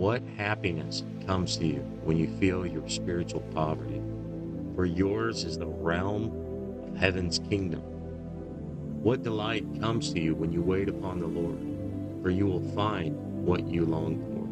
What happiness comes to you when you feel your spiritual poverty? For yours is the realm of heaven's kingdom. What delight comes to you when you wait upon the Lord? For you will find what you long for.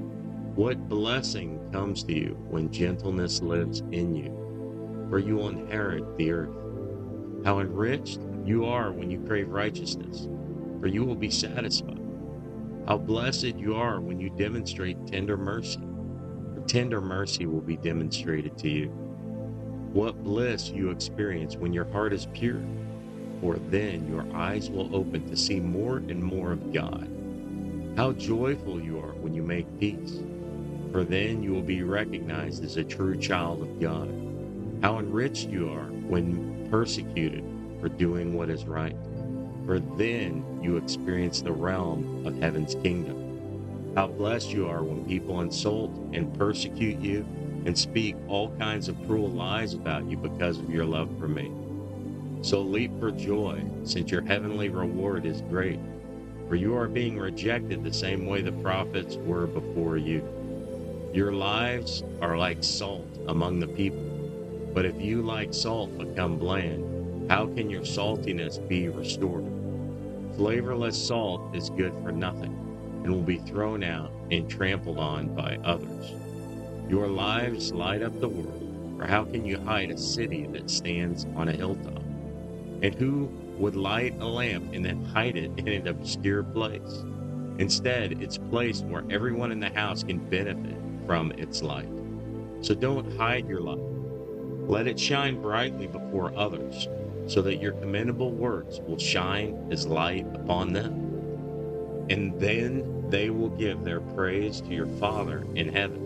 What blessing comes to you when gentleness lives in you? For you will inherit the earth. How enriched you are when you crave righteousness, for you will be satisfied. How blessed you are when you demonstrate tender mercy, for tender mercy will be demonstrated to you. What bliss you experience when your heart is pure, for then your eyes will open to see more and more of God. How joyful you are when you make peace, for then you will be recognized as a true child of God. How enriched you are when persecuted for doing what is right, for then you experience the realm of heaven's kingdom. How blessed you are when people insult and persecute you and speak all kinds of cruel lies about you because of your love for me. So leap for joy, since your heavenly reward is great, for you are being rejected the same way the prophets were before you. Your lives are like salt among the people, but if you like salt become bland, how can your saltiness be restored? Flavorless salt is good for nothing and will be thrown out and trampled on by others. Your lives light up the world, for how can you hide a city that stands on a hilltop? And who would light a lamp and then hide it in an obscure place? Instead, it's placed where everyone in the house can benefit from its light. So don't hide your light. Let it shine brightly before others, so that your commendable works will shine as light upon them. And then they will give their praise to your Father in heaven.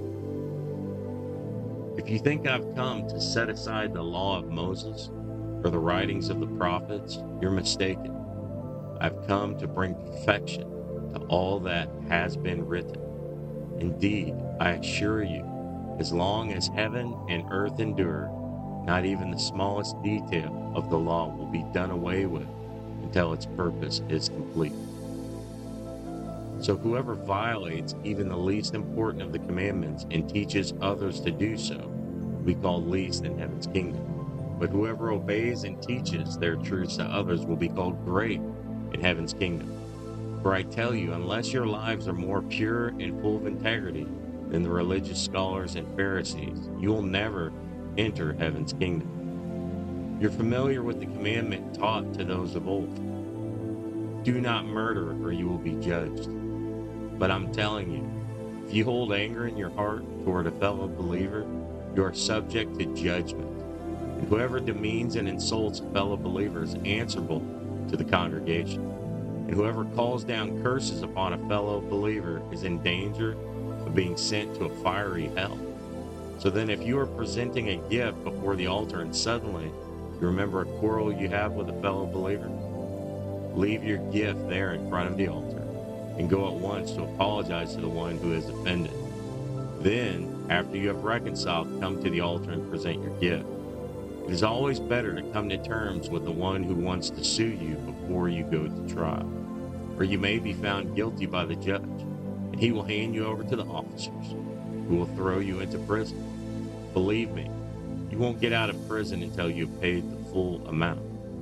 If you think I've come to set aside the law of Moses or the writings of the prophets, you're mistaken. I've come to bring perfection to all that has been written. Indeed, I assure you, as long as heaven and earth endure, not even the smallest detail of the law will be done away with until its purpose is complete. So whoever violates even the least important of the commandments and teaches others to do so, we call least in heaven's kingdom. But whoever obeys and teaches their truths to others will be called great in heaven's kingdom. For I tell you, unless your lives are more pure and full of integrity than the religious scholars and Pharisees, you will never enter heaven's kingdom. You're familiar with the commandment taught to those of old. Do not murder, or you will be judged. But I'm telling you, if you hold anger in your heart toward a fellow believer, you are subject to judgment. And whoever demeans and insults a fellow believer is answerable to the congregation. And whoever calls down curses upon a fellow believer is in danger of being sent to a fiery hell. So then if you are presenting a gift before the altar and suddenly you remember a quarrel you have with a fellow believer, leave your gift there in front of the altar and go at once to apologize to the one who is offended. Then, after you have reconciled, come to the altar and present your gift. It is always better to come to terms with the one who wants to sue you before you go to trial, or you may be found guilty by the judge, and he will hand you over to the officers, who will throw you into prison. Believe me, you won't get out of prison until you have paid the full amount.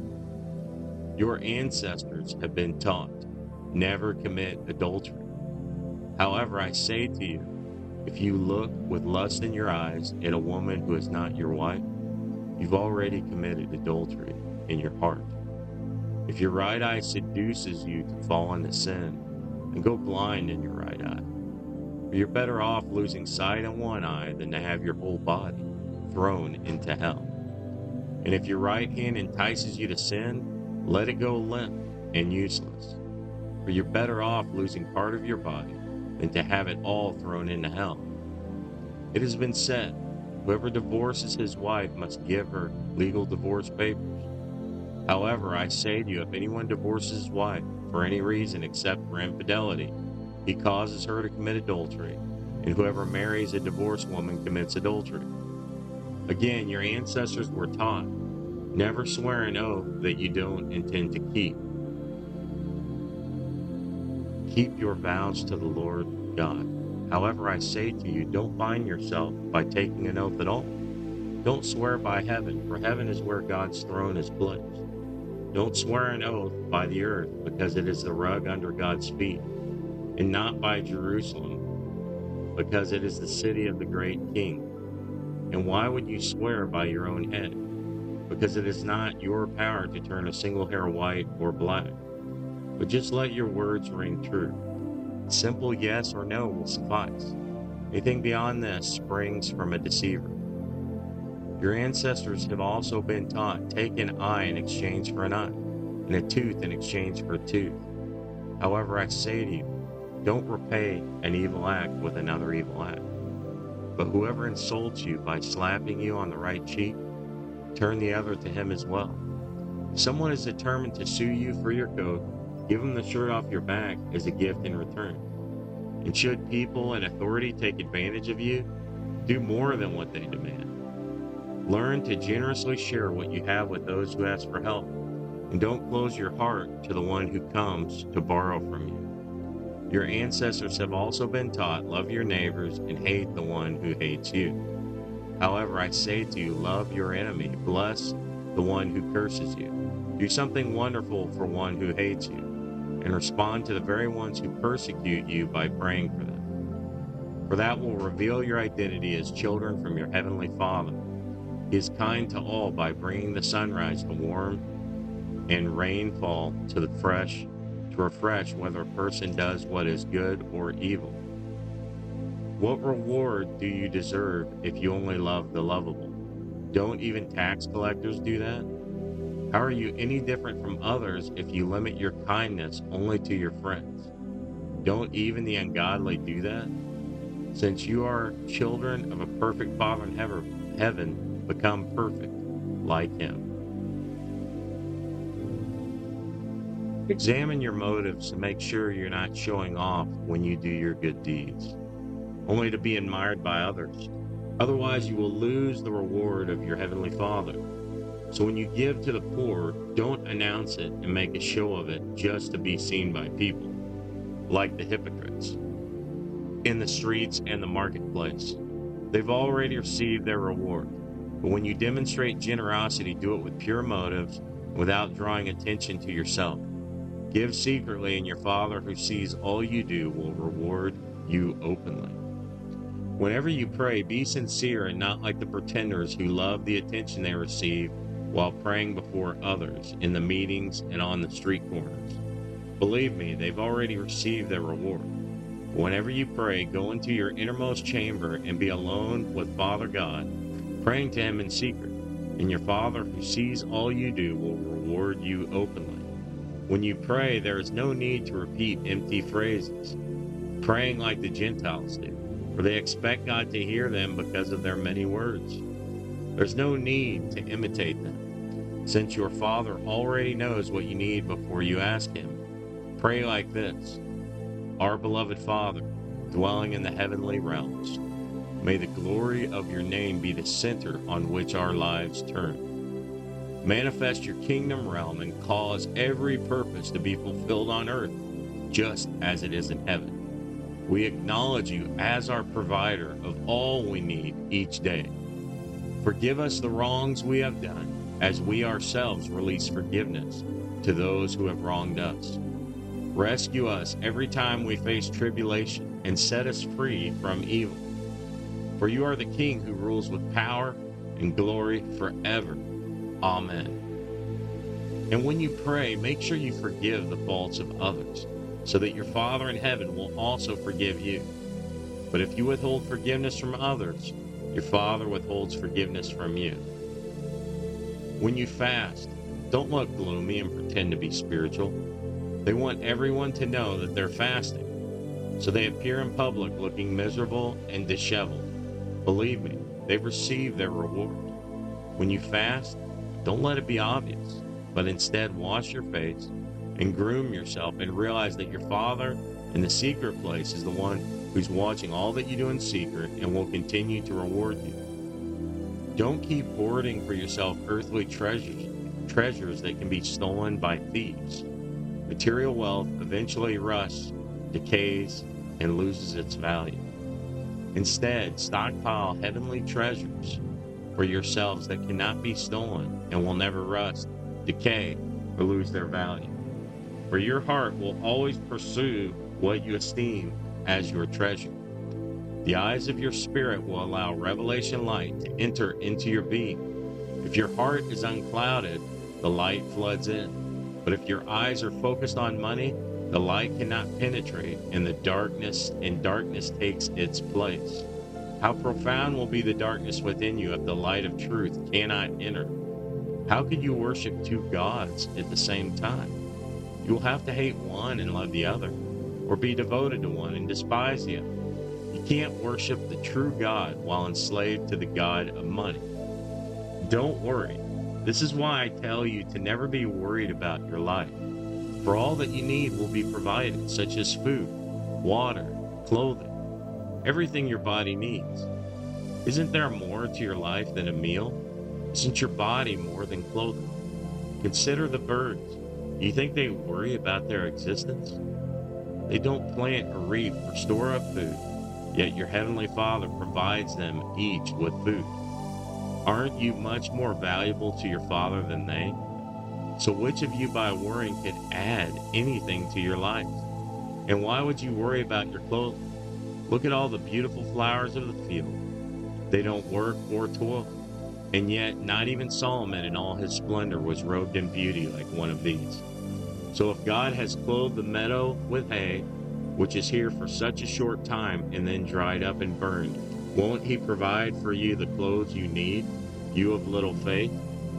Your ancestors have been taught, never commit adultery. However, I say to you, if you look with lust in your eyes at a woman who is not your wife, you've already committed adultery in your heart. If your right eye seduces you to fall into sin, then go blind in your right eye. For you're better off losing sight in one eye than to have your whole body thrown into hell. And if your right hand entices you to sin, let it go limp and useless. For you're better off losing part of your body than to have it all thrown into hell. It has been said, whoever divorces his wife must give her legal divorce papers. However, I say to you, if anyone divorces his wife for any reason except for infidelity, he causes her to commit adultery, and whoever marries a divorced woman commits adultery. Again, your ancestors were taught, never swear an oath that you don't intend to keep. Keep your vows to the Lord God. However, I say to you, don't bind yourself by taking an oath at all. Don't swear by heaven, for heaven is where God's throne is placed. Don't swear an oath by the earth, because it is the rug under God's feet, and not by Jerusalem, because it is the city of the great King. And why would you swear by your own head? Because it is not your power to turn a single hair white or black. But just let your words ring true. Simple yes or no will suffice. Anything beyond this springs from a deceiver. Your ancestors have also been taught, take an eye in exchange for an eye, and a tooth in exchange for a tooth. However, I say to you, don't repay an evil act with another evil act. But whoever insults you by slapping you on the right cheek, turn the other to him as well. If someone is determined to sue you for your coat, give them the shirt off your back as a gift in return. And should people in authority take advantage of you, do more than what they demand. Learn to generously share what you have with those who ask for help, and don't close your heart to the one who comes to borrow from you. Your ancestors have also been taught, love your neighbors and hate the one who hates you. However, I say to you, love your enemy, bless the one who curses you. Do something wonderful for one who hates you, and respond to the very ones who persecute you by praying for them. For that will reveal your identity as children from your heavenly Father. He is kind to all by bringing the sunrise to warm and rainfall to refresh whether a person does what is good or evil. What reward do you deserve if you only love the lovable? Don't even tax collectors do that? How are you any different from others if you limit your kindness only to your friends? Don't even the ungodly do that? Since you are children of a perfect Father in heaven, become perfect like him. Examine your motives to make sure you're not showing off when you do your good deeds, only to be admired by others. Otherwise, you will lose the reward of your heavenly Father. So when you give to the poor, don't announce it and make a show of it just to be seen by people, like the hypocrites in the streets and the marketplace. They've already received their reward. But when you demonstrate generosity, do it with pure motives, without drawing attention to yourself. Give secretly, and your Father who sees all you do will reward you openly. Whenever you pray, be sincere and not like the pretenders who love the attention they receive while praying before others in the meetings and on the street corners. Believe me, they've already received their reward. Whenever you pray, go into your innermost chamber and be alone with Father God, praying to him in secret, and your Father who sees all you do will reward you openly. When you pray, there is no need to repeat empty phrases, praying like the Gentiles do, for they expect God to hear them because of their many words. There's no need to imitate them, since your Father already knows what you need before you ask him. Pray like this: Our beloved Father, dwelling in the heavenly realms, may the glory of your name be the center on which our lives turn. Manifest your kingdom realm and cause every purpose to be fulfilled on earth, just as it is in heaven. We acknowledge you as our provider of all we need each day. Forgive us the wrongs we have done, as we ourselves release forgiveness to those who have wronged us. Rescue us every time we face tribulation and set us free from evil. For you are the King who rules with power and glory forever. Amen. And when you pray, make sure you forgive the faults of others, so that your Father in heaven will also forgive you. But if you withhold forgiveness from others, your Father withholds forgiveness from you. When you fast, don't look gloomy and pretend to be spiritual. They want everyone to know that they're fasting, so they appear in public looking miserable and disheveled. Believe me, they've received their reward. When you fast, don't let it be obvious, but instead wash your face and groom yourself and realize that your Father in the secret place is the one who's watching all that you do in secret and will continue to reward you. Don't keep hoarding for yourself earthly treasures that can be stolen by thieves. Material wealth eventually rusts, decays, and loses its value. Instead, stockpile heavenly treasures for yourselves that cannot be stolen and will never rust, decay, or lose their value. For your heart will always pursue what you esteem as your treasure. The eyes of your spirit will allow revelation light to enter into your being. If your heart is unclouded, the light floods in. But if your eyes are focused on money, the light cannot penetrate, and darkness takes its place. How profound will be the darkness within you if the light of truth cannot enter? How could you worship two gods at the same time? You will have to hate one and love the other, or be devoted to one and despise the other. You can't worship the true God while enslaved to the god of money. Don't worry. This is why I tell you to never be worried about your life. For all that you need will be provided, such as food, water, clothing, everything your body needs. Isn't there more to your life than a meal? Isn't your body more than clothing? Consider the birds. Do you think they worry about their existence? They don't plant or reap or store up food, yet your heavenly Father provides them each with food. Aren't you much more valuable to your Father than they? So which of you by worrying could add anything to your life? And why would you worry about your clothing? Look at all the beautiful flowers of the field. They don't work or toil. And yet not even Solomon in all his splendor was robed in beauty like one of these. So if God has clothed the meadow with hay, which is here for such a short time and then dried up and burned, won't he provide for you the clothes you need, you of little faith?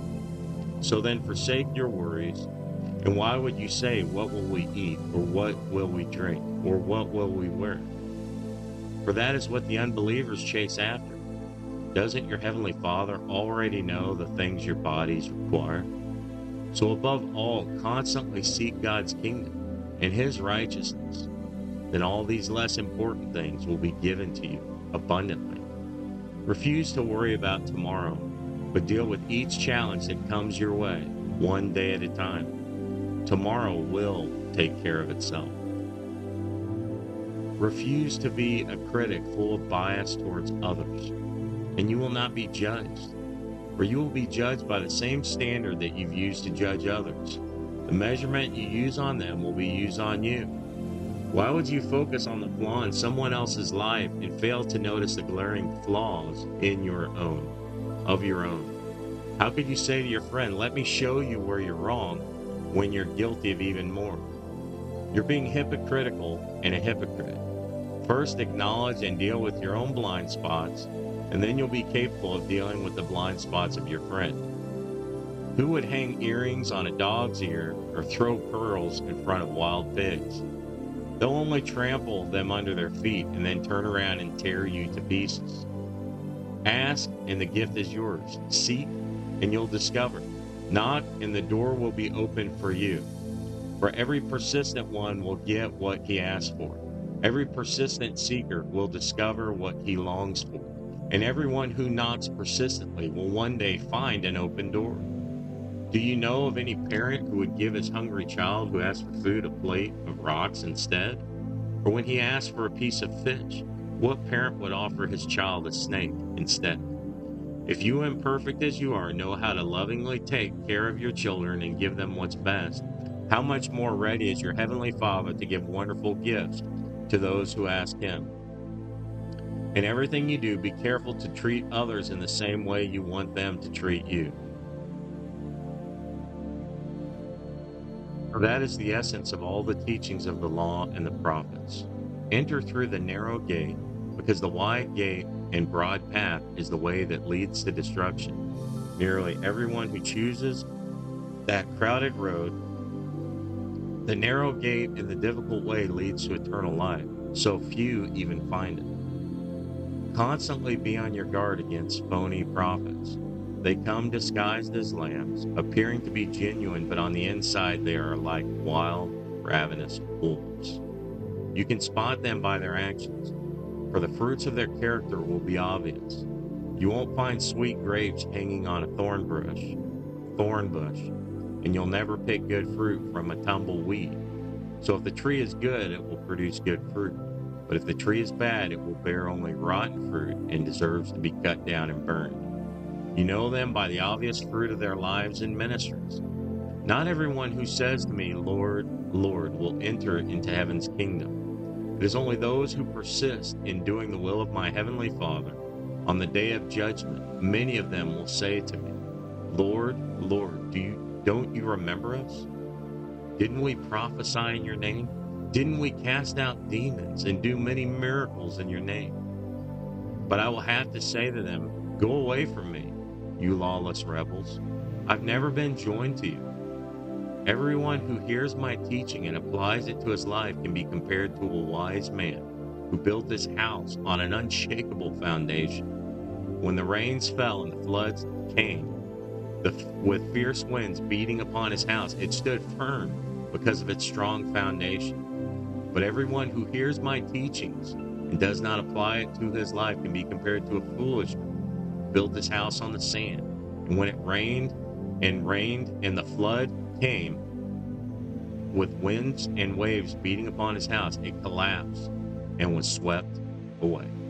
So then forsake your worries. And why would you say, what will we eat, or what will we drink, or what will we wear? For that is what the unbelievers chase after. Doesn't your heavenly Father already know the things your bodies require? So above all, constantly seek God's kingdom and his righteousness. Then all these less important things will be given to you abundantly. Refuse to worry about tomorrow, but deal with each challenge that comes your way, one day at a time. Tomorrow will take care of itself. Refuse to be a critic full of bias towards others, and you will not be judged, for you will be judged by the same standard that you've used to judge others. The measurement you use on them will be used on you. Why would you focus on the flaw in someone else's life and fail to notice the glaring flaws in your own? How could you say to your friend, let me show you where you're wrong, when you're guilty of even more? You're being hypocritical and a hypocrite. First, acknowledge and deal with your own blind spots, and then you'll be capable of dealing with the blind spots of your friend. Who would hang earrings on a dog's ear or throw pearls in front of wild pigs? They'll only trample them under their feet and then turn around and tear you to pieces. Ask, and the gift is yours. Seek, and you'll discover. Knock, and the door will be opened for you. For every persistent one will get what he asks for. Every persistent seeker will discover what he longs for. And everyone who knocks persistently will one day find an open door. Do you know of any parent who would give his hungry child who asks for food a plate of rocks instead? Or when he asks for a piece of fish, what parent would offer his child a snake instead? If you, imperfect as you are, know how to lovingly take care of your children and give them what's best, how much more ready is your heavenly Father to give wonderful gifts to those who ask him? In everything you do, be careful to treat others in the same way you want them to treat you. For that is the essence of all the teachings of the law and the prophets. Enter through the narrow gate, because the wide gate and broad path is the way that leads to destruction. Nearly everyone who chooses that crowded road, the narrow gate and the difficult way leads to eternal life, so few even find it. Constantly be on your guard against phony prophets. They come disguised as lambs, appearing to be genuine, but on the inside they are like wild, ravenous wolves. You can spot them by their actions, for the fruits of their character will be obvious. You won't find sweet grapes hanging on a thorn bush, and you'll never pick good fruit from a tumbleweed. So if the tree is good, it will produce good fruit. But if the tree is bad, it will bear only rotten fruit and deserves to be cut down and burned. You know them by the obvious fruit of their lives and ministries. Not everyone who says to me, Lord, Lord, will enter into heaven's kingdom. It is only those who persist in doing the will of my heavenly Father. On the day of judgment, many of them will say to me, Lord, Lord, don't you remember us? Didn't we prophesy in your name? Didn't we cast out demons and do many miracles in your name? But I will have to say to them, go away from me, you lawless rebels. I've never been joined to you. Everyone who hears my teaching and applies it to his life can be compared to a wise man who built his house on an unshakable foundation. When the rains fell and the floods came, with fierce winds beating upon his house, it stood firm because of its strong foundation. But everyone who hears my teachings and does not apply it to his life can be compared to a foolish man who built his house on the sand. And when it rained and the flood came, with winds and waves beating upon his house, it collapsed and was swept away.